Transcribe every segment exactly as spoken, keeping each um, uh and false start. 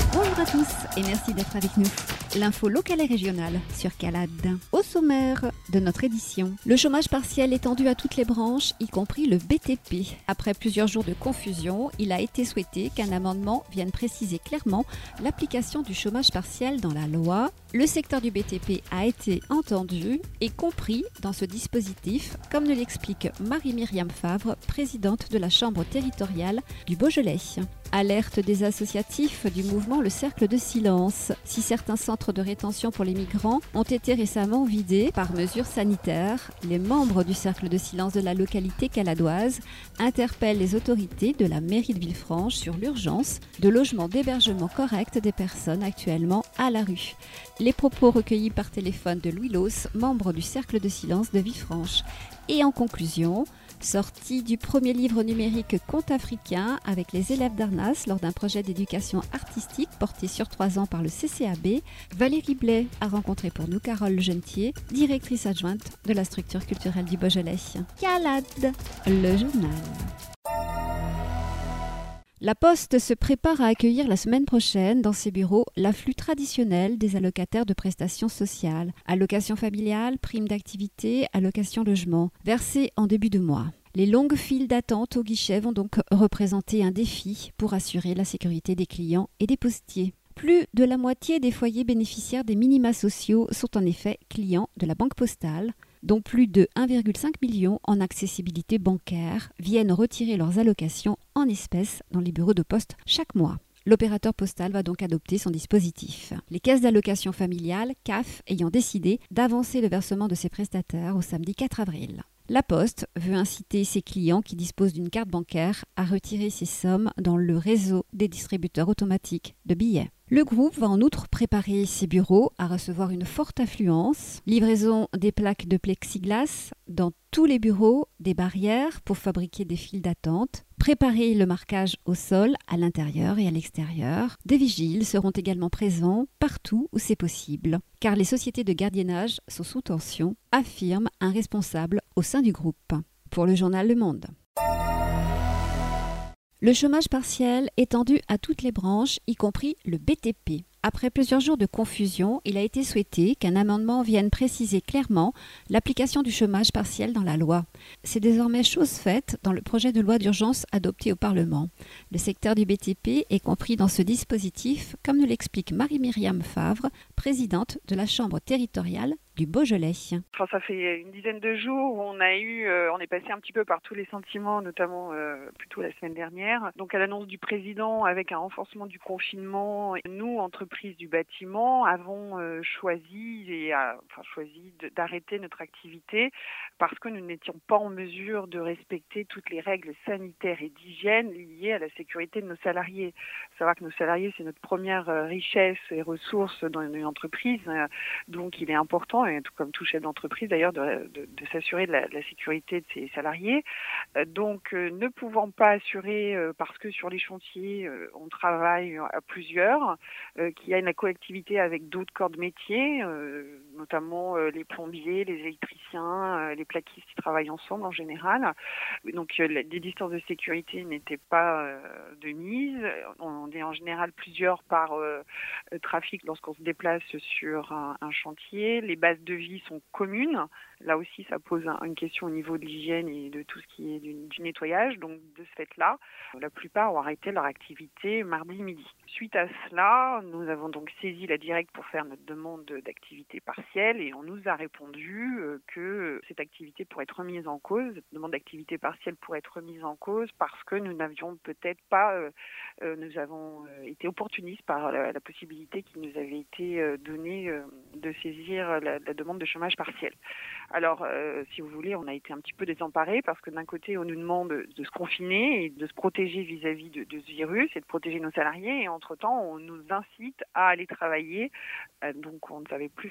Bonjour à tous et merci d'être avec nous. L'info locale et régionale sur Calade. Au sommaire de notre édition, le chômage partiel étendu à toutes les branches, y compris le B T P. Après plusieurs jours de confusion, il a été souhaité qu'un amendement vienne préciser clairement l'application du chômage partiel dans la loi. Le secteur du B T P a été entendu et compris dans ce dispositif, comme nous l'explique Marie-Myriam Favre, présidente de la Chambre territoriale du Beaujolais. Alerte des associatifs du mouvement Le Cercle de Silence. Si certains centres de rétention pour les migrants ont été récemment vidés par mesures sanitaires, les membres du Cercle de Silence de la localité caladoise interpellent les autorités de la mairie de Villefranche sur l'urgence de logements d'hébergement correct des personnes actuellement à la rue. Les propos recueillis par téléphone de Louis Los, membre du Cercle de Silence de Villefranche. Et en conclusion, sortie du premier livre numérique Contes africains avec les élèves d'Arnas lors d'un projet d'éducation artistique porté sur trois ans par le C C A B, Valérie Blais a rencontré pour nous Carole Gentier, directrice adjointe de la structure culturelle du Beaujolais. Calade, le journal. La Poste se prépare à accueillir la semaine prochaine dans ses bureaux l'afflux traditionnel des allocataires de prestations sociales, allocations familiales, primes d'activité, allocations logement, versées en début de mois. Les longues files d'attente au guichet vont donc représenter un défi pour assurer la sécurité des clients et des postiers. Plus de la moitié des foyers bénéficiaires des minima sociaux sont en effet clients de la Banque Postale, dont plus de un virgule cinq million en accessibilité bancaire viennent retirer leurs allocations en espèces dans les bureaux de poste chaque mois. L'opérateur postal va donc adopter son dispositif. Les caisses d'allocation familiale, C A F, ayant décidé d'avancer le versement de ses prestataires au samedi quatre avril. La Poste veut inciter ses clients qui disposent d'une carte bancaire à retirer ces sommes dans le réseau des distributeurs automatiques de billets. Le groupe va en outre préparer ses bureaux à recevoir une forte affluence, livraison des plaques de plexiglas dans tous les bureaux, des barrières pour fabriquer des files d'attente, préparer le marquage au sol, à l'intérieur et à l'extérieur. Des vigiles seront également présents partout où c'est possible, car les sociétés de gardiennage sont sous tension, affirme un responsable au sein du groupe. Pour le journal Le Monde. Le chômage partiel étendu à toutes les branches, y compris le B T P. Après plusieurs jours de confusion, il a été souhaité qu'un amendement vienne préciser clairement l'application du chômage partiel dans la loi. C'est désormais chose faite dans le projet de loi d'urgence adopté au Parlement. Le secteur du B T P est compris dans ce dispositif, comme nous l'explique Marie-Myriam Favre, présidente de la Chambre territoriale du Beaujolais. Enfin, ça fait une dizaine de jours où on a eu, euh, on est passé un petit peu par tous les sentiments, notamment euh, plutôt la semaine dernière. Donc à l'annonce du président avec un renforcement du confinement, nous, entreprises du bâtiment, avons euh, choisi et euh, enfin choisi de, d'arrêter notre activité parce que nous n'étions pas en mesure de respecter toutes les règles sanitaires et d'hygiène liées à la sécurité de nos salariés. Il faut savoir que nos salariés, c'est notre première euh, richesse et ressource dans une entreprise, euh, donc il est important, et tout comme tout chef d'entreprise d'ailleurs, de, de, de s'assurer de la, de la sécurité de ses salariés. Euh, donc euh, ne pouvant pas assurer, euh, parce que sur les chantiers, euh, on travaille à plusieurs, euh, qu'il y a une collectivité avec d'autres corps de métier, euh, notamment euh, les plombiers, les électriciens, euh, les plaquistes qui travaillent ensemble en général. Donc euh, les distances de sécurité n'étaient pas euh, de mise. On est en général plusieurs par euh, trafic lorsqu'on se déplace sur un, un chantier. Les bases de vie sont communes. Là aussi, ça pose un, une question au niveau de l'hygiène et de tout ce qui est du, du nettoyage. Donc, de ce fait-là, la plupart ont arrêté leur activité mardi midi. Suite à cela, nous avons donc saisi la Directe pour faire notre demande d'activité partielle et on nous a répondu que cette activité pourrait être remise en cause, cette demande d'activité partielle pourrait être remise en cause parce que nous n'avions peut-être pas, euh, nous avons été opportunistes par la, la possibilité qui nous avait été donnée de saisir la, la demande de chômage partiel. Alors, euh, si vous voulez, on a été un petit peu désemparés parce que d'un côté, on nous demande de se confiner et de se protéger vis-à-vis de, de ce virus et de protéger nos salariés. Et entre-temps, on nous incite à aller travailler. Euh, donc, on ne savait plus forcément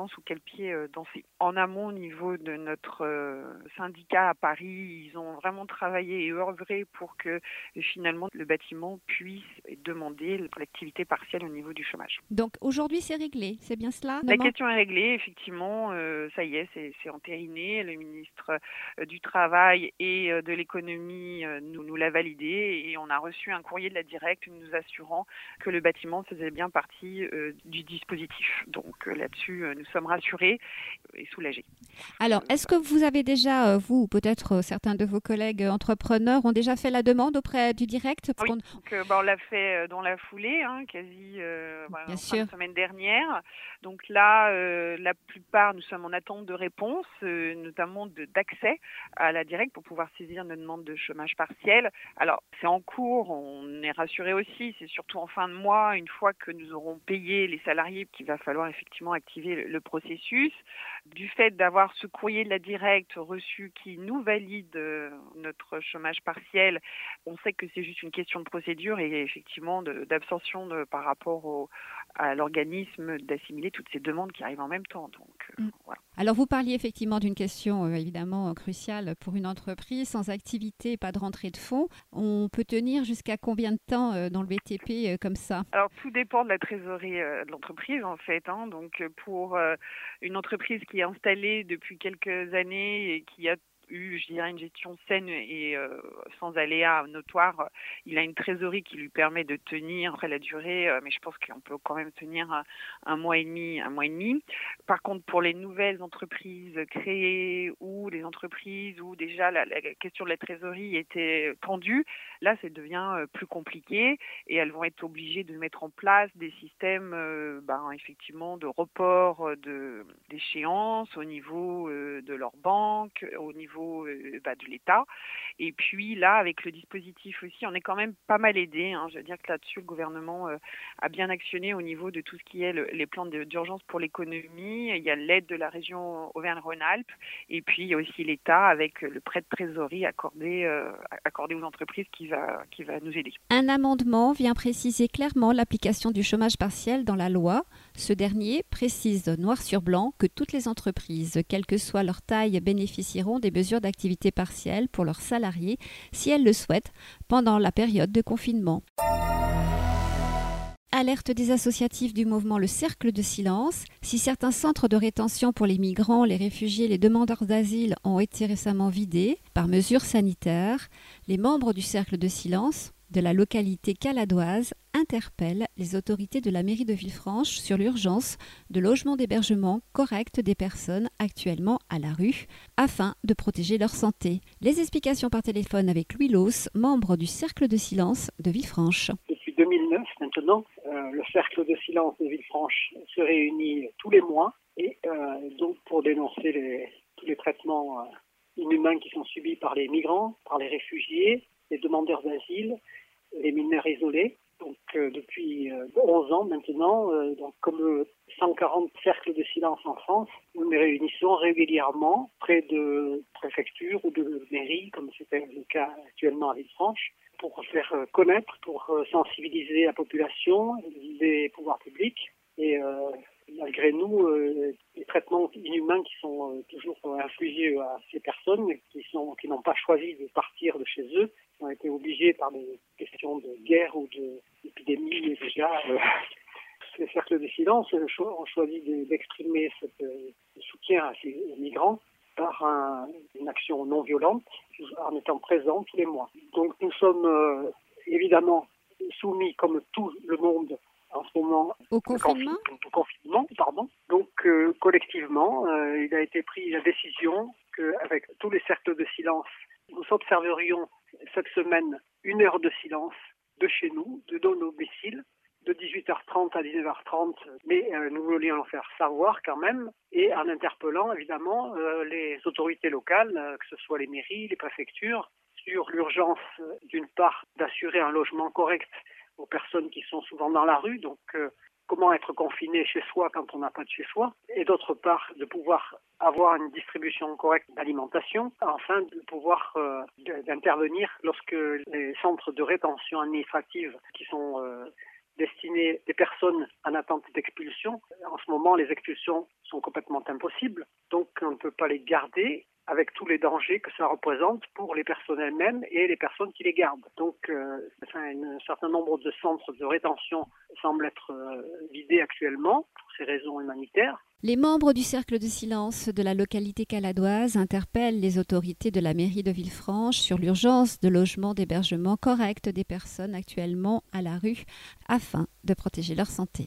exactement sous quel pied euh, danser. En amont, au niveau de notre euh, syndicat à Paris, ils ont vraiment travaillé et œuvré pour que finalement le bâtiment puisse demander l'activité partielle au niveau du chômage. Donc aujourd'hui c'est réglé, c'est bien cela? La question est réglée, effectivement, euh, ça y est, c'est, c'est entériné. Le ministre euh, du Travail et euh, de l'Économie euh, nous, nous l'a validé et on a reçu un courrier de la Directe nous assurant que le bâtiment faisait bien partie euh, du dispositif. Donc euh, là-dessus, euh, nous sommes rassurés et soulagés. Alors, est-ce que vous avez déjà, euh, vous ou peut-être euh, certains de vos collègues euh, entrepreneurs ont déjà fait la demande auprès du Direct? Oui, donc, euh, bah, on l'a fait euh, dans la foulée, hein, quasi euh, bah, Bien en sûr. fin de semaine dernière. Donc là, euh, la plupart, nous sommes en attente de réponse, euh, notamment de, d'accès à la Directe pour pouvoir saisir nos demandes de chômage partiel. Alors, c'est en cours, on est rassuré aussi. C'est surtout en fin de mois, une fois que nous aurons payé les salariés, qu'il va falloir effectivement activer le, le processus. Du fait d'avoir ce courrier de la Directe reçu qui nous valide euh, notre chômage partiel, on sait que c'est juste une question de procédure et effectivement de, d'abstention de, par rapport au, à l'organisme d'assimiler toutes ces demandes qui arrivent en même temps. Donc, euh, mm. voilà. Alors vous parliez effectivement d'une question euh, évidemment euh, cruciale pour une entreprise sans activité, pas de rentrée de fonds. On peut tenir jusqu'à combien de temps euh, dans le B T P euh, comme ça? Alors tout dépend de la trésorerie euh, de l'entreprise en fait. Hein. Donc pour euh, une entreprise qui est installée depuis quelques années et qui a eu, je dirais, une gestion saine et euh, sans aléas notoires, il a une trésorerie qui lui permet de tenir après la durée, euh, mais je pense qu'on peut quand même tenir un, un mois et demi, un mois et demi. Par contre, pour les nouvelles entreprises créées ou les entreprises où déjà la, la question de la trésorerie était tendue, là, ça devient plus compliqué et elles vont être obligées de mettre en place des systèmes, euh, ben, effectivement, de report de d'échéances au niveau euh, de leur banque, au niveau Euh, bah, de l'État. Et puis là, avec le dispositif aussi, on est quand même pas mal aidé. Hein. Je veux dire que là-dessus, le gouvernement euh, a bien actionné au niveau de tout ce qui est le, les plans de, d'urgence pour l'économie. Il y a l'aide de la région Auvergne-Rhône-Alpes et puis il y a aussi l'État avec le prêt de trésorerie accordé, euh, accordé aux entreprises qui va, qui va nous aider. Un amendement vient préciser clairement l'application du chômage partiel dans la loi. Ce dernier précise noir sur blanc que toutes les entreprises, quelle que soit leur taille, bénéficieront des mesures d'activité partielle pour leurs salariés si elles le souhaitent pendant la période de confinement. Alerte des associatifs du mouvement Le Cercle de Silence. Si certains centres de rétention pour les migrants, les réfugiés, les demandeurs d'asile ont été récemment vidés par mesures sanitaires, les membres du Cercle de Silence de la localité caladoise interpellent les autorités de la mairie de Villefranche sur l'urgence de logement d'hébergement correct des personnes actuellement à la rue afin de protéger leur santé. Les explications par téléphone avec Louis Los, membre du Cercle de Silence de Villefranche. Depuis deux mille neuf maintenant, euh, le Cercle de Silence de Villefranche se réunit tous les mois et euh, donc pour dénoncer les, tous les traitements euh, inhumains qui sont subis par les migrants, par les réfugiés, les demandeurs d'asile, les mineurs isolés. Donc euh, depuis euh, onze ans maintenant, euh, donc comme euh, cent quarante cercles de silence en France, nous nous réunissons régulièrement près de préfectures ou de mairies, comme c'était le cas actuellement à Villefranche, pour faire euh, connaître, pour euh, sensibiliser la population, les pouvoirs publics et euh, malgré nous, euh, les traitements inhumains qui sont euh, toujours euh, infligés à ces personnes qui sont qui n'ont pas choisi de partir de chez eux, qui ont été obligés par des questions de guerre ou de, d'épidémie déjà. Euh, les cercles de silence ont choisi d'exprimer ce euh, soutien à ces migrants par un, une action non violente, en étant présents tous les mois. Donc nous sommes euh, évidemment soumis, comme tout le monde, en ce moment au confinement. Au confinement, pardon. Donc euh, collectivement, euh, il a été pris la décision qu'avec tous les cercles de silence, nous observerions cette semaine une heure de silence de chez nous, de nos domiciles, de dix-huit heures trente à dix-neuf heures trente, mais euh, nous voulions le faire savoir quand même, et en interpellant évidemment euh, les autorités locales, euh, que ce soit les mairies, les préfectures, sur l'urgence euh, d'une part d'assurer un logement correct aux personnes qui sont souvent dans la rue, donc euh, comment être confiné chez soi quand on n'a pas de chez soi, et d'autre part de pouvoir avoir une distribution correcte d'alimentation, afin de pouvoir euh, d'intervenir lorsque les centres de rétention administrative qui sont euh, destiné des personnes en attente d'expulsion. En ce moment, les expulsions sont complètement impossibles, donc on ne peut pas les garder avec tous les dangers que ça représente pour les personnes elles-mêmes et les personnes qui les gardent. Donc, euh, enfin, un certain nombre de centres de rétention semblent être euh, vidés actuellement pour ces raisons humanitaires. Les membres du Cercle de silence de la localité caladoise interpellent les autorités de la mairie de Villefranche sur l'urgence de logement d'hébergement correct des personnes actuellement à la rue afin de protéger leur santé.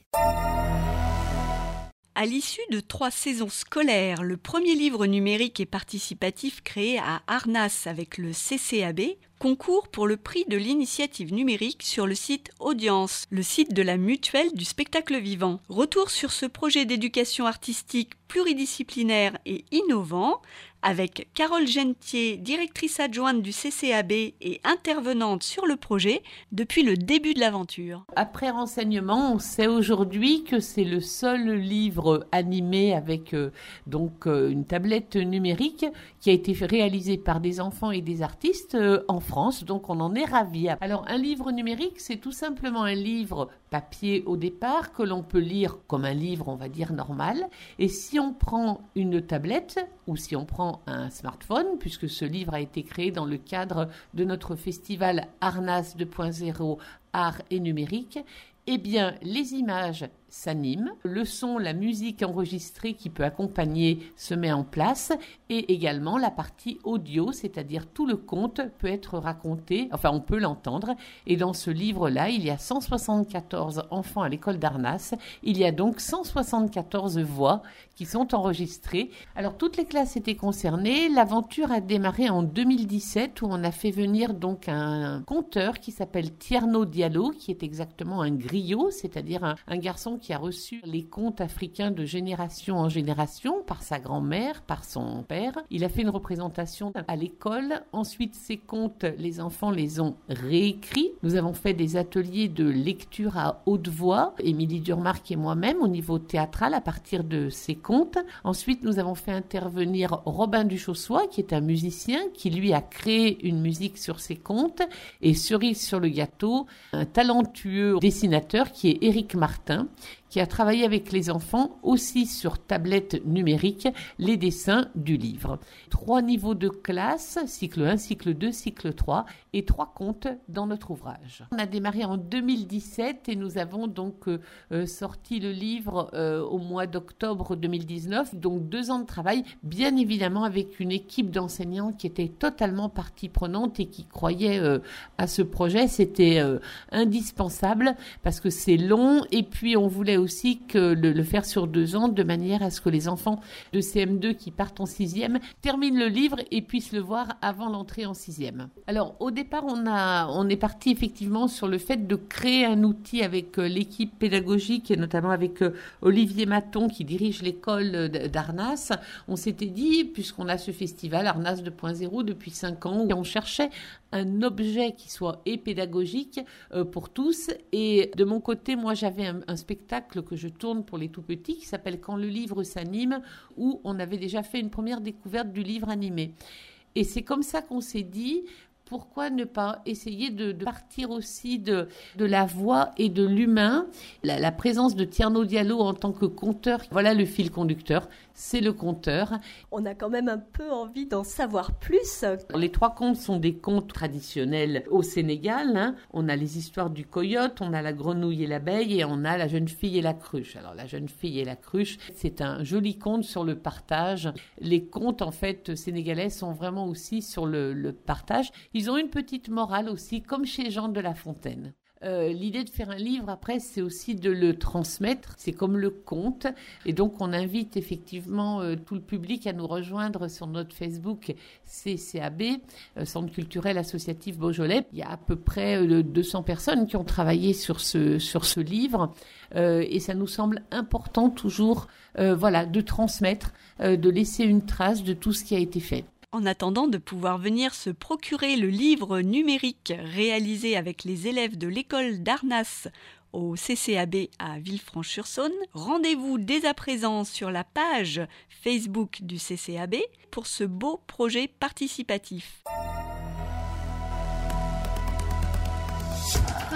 À l'issue de trois saisons scolaires, le premier livre numérique et participatif créé à Arnas avec le C C A B concourt pour le prix de l'initiative numérique sur le site Audience, le site de la mutuelle du spectacle vivant. Retour sur ce projet d'éducation artistique pluridisciplinaire et innovant avec Carole Gentier, directrice adjointe du C C A B et intervenante sur le projet depuis le début de l'aventure. Après renseignement, on sait aujourd'hui que c'est le seul livre animé avec euh, donc euh, une tablette numérique qui a été réalisé par des enfants et des artistes euh, en France, donc on en est ravis. Alors un livre numérique, c'est tout simplement un livre papier au départ que l'on peut lire comme un livre, on va dire, normal. Et si on prend une tablette ou si on prend un smartphone, puisque ce livre a été créé dans le cadre de notre festival Arnas deux point zéro Art et Numérique, eh bien les images s'animent, le son, la musique enregistrée qui peut accompagner se met en place et également la partie audio, c'est-à-dire tout le conte peut être raconté, enfin on peut l'entendre. Et dans ce livre-là, il y a cent soixante-quatorze enfants à l'école d'Arnas, il y a donc cent soixante-quatorze voix qui sont enregistrées. Alors toutes les classes étaient concernées, l'aventure a démarré en deux mille dix-sept où on a fait venir donc un conteur qui s'appelle Tierno Diallo, qui est exactement un griot, c'est-à-dire un, un garçon qui a reçu les contes africains de génération en génération par sa grand-mère, par son père. Il a fait une représentation à l'école. Ensuite, ces contes, les enfants les ont réécrits. Nous avons fait des ateliers de lecture à haute voix, Émilie Durmarc et moi-même, au niveau théâtral à partir de ces contes. Ensuite, nous avons fait intervenir Robin Duchossois, qui est un musicien, qui lui a créé une musique sur ces contes. Et cerise sur le gâteau, un talentueux dessinateur qui est Éric Martin, qui a travaillé avec les enfants aussi sur tablette numérique les dessins du livre. Trois niveaux de classe, cycle un, cycle deux, cycle trois et trois contes dans notre ouvrage. On a démarré en deux mille dix-sept et nous avons donc euh, sorti le livre euh, au mois d'octobre deux mille dix-neuf, donc deux ans de travail, bien évidemment avec une équipe d'enseignants qui était totalement partie prenante et qui croyait euh, à ce projet. C'était euh, indispensable parce que c'est long et puis on voulait aussi que le, le faire sur deux ans de manière à ce que les enfants de C M deux qui partent en sixième terminent le livre et puissent le voir avant l'entrée en sixième. Alors au départ on a on est parti effectivement sur le fait de créer un outil avec euh, l'équipe pédagogique et notamment avec euh, Olivier Maton qui dirige l'école d'Arnas. On s'était dit, puisqu'on a ce festival Arnas deux point zéro depuis cinq ans, où on cherchait un objet qui soit et pédagogique euh, pour tous. Et de mon côté, moi j'avais un, un spectacle que je tourne pour les tout-petits qui s'appelle « Quand le livre s'anime » où on avait déjà fait une première découverte du livre animé. Et c'est comme ça qu'on s'est dit, pourquoi ne pas essayer de, de partir aussi de, de la voix et de l'humain. La, la présence de Tierno Diallo en tant que conteur, voilà le fil conducteur, c'est le conteur. On a quand même un peu envie d'en savoir plus. Les trois contes sont des contes traditionnels au Sénégal. Hein. On a les histoires du coyote, on a la grenouille et l'abeille et on a la jeune fille et la cruche. Alors la jeune fille et la cruche, c'est un joli conte sur le partage. Les contes en fait sénégalais sont vraiment aussi sur le, le partage. Ils ont une petite morale aussi, comme chez Jean de La Fontaine. Euh, l'idée de faire un livre, après, c'est aussi de le transmettre. C'est comme le conte. Et donc, on invite effectivement euh, tout le public à nous rejoindre sur notre Facebook C C A B, euh, Centre culturel associatif Beaujolais. Il y a à peu près euh, deux cents personnes qui ont travaillé sur ce, sur ce livre. Euh, et ça nous semble important toujours euh, voilà, de transmettre, euh, de laisser une trace de tout ce qui a été fait. En attendant de pouvoir venir se procurer le livre numérique réalisé avec les élèves de l'école d'Arnas au C C A B à Villefranche-sur-Saône, rendez-vous dès à présent sur la page Facebook du C C A B pour ce beau projet participatif.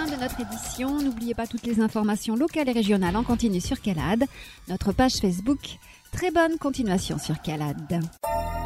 fin de notre édition. N'oubliez pas toutes les informations locales et régionales en continu sur Calade, notre page Facebook. Très bonne continuation sur Calade.